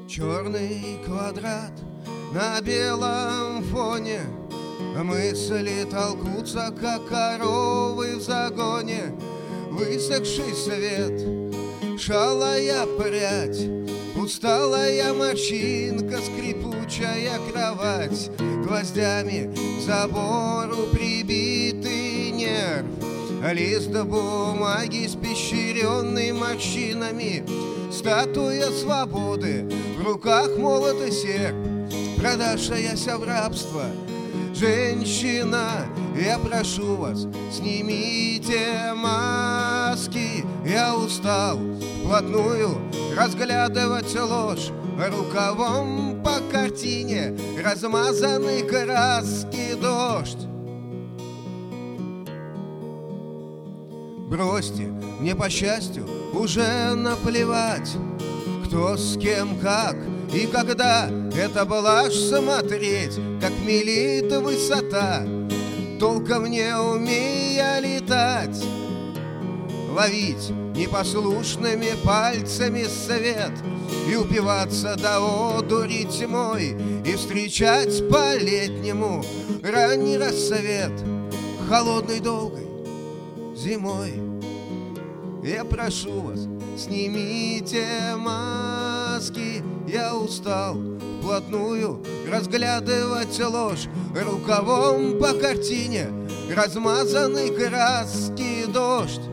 Черный квадрат на белом фоне, мысли толкутся, как коровы в загоне. Высохший свет, шалая прядь, усталая морщинка, скрипучая кровать, гвоздями к забору прибитый нерв, лист бумаги, испещренный морщинами, статуя свободы, в руках молот и серп, продавшаяся в рабство женщина. Я прошу вас, снимите маски, я устал вплотную разглядывать ложь, рукавом по картине размазаны краски, дождь. Бросьте, мне по счастью уже наплевать, кто с кем, как и когда. Это блажь смотреть, как мелит высота, толком не умея летать, ловить непослушными пальцами свет и упиваться до одури тьмой, и встречать по-летнему ранний рассвет холодной долгой зимой. Я прошу вас, снимите маски, я устал вплотную разглядывать ложь, рукавом по картине размазаны краски, дождь.